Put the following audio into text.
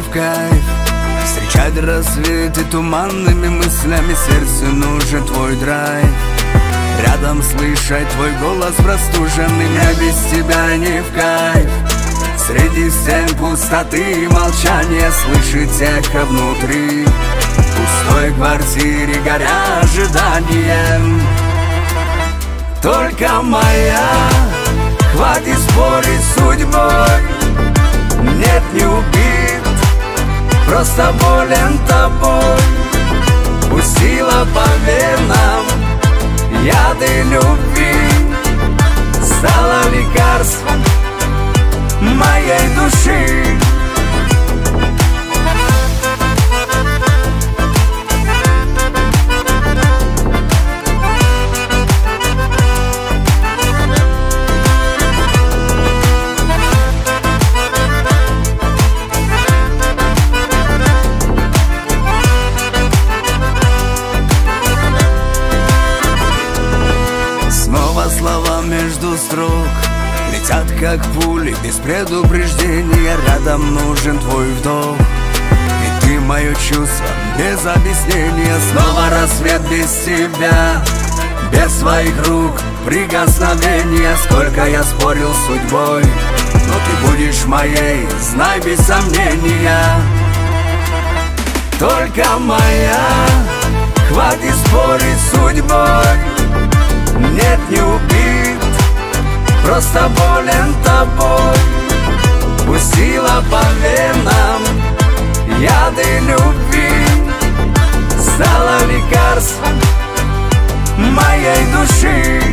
в кайф встречать рассветы туманными мыслями. Сердцу нужен твой драйв, рядом слышать твой голос простуженный. Мне без тебя не в кайф. Среди стен пустоты и молчания слышать эхо внутри. В пустой квартире горя ожиданием. Только моя, хватит спорить с судьбой. Нет, не убит, просто болен тобой. Пустила по венам яды любви, стала лекарством моей души. Слова между строк летят как пули без предупреждения. Рядом нужен твой вдох, ведь ты мое чувство без объяснения. Снова рассвет без тебя, без своих рук прикосновения. Сколько я спорил с судьбой, но ты будешь моей, знай без сомнения. Только моя, хватит спорить с судьбой. Нет, не убит, просто болен тобой. Пустила по венам яды любви, стала лекарством моей души.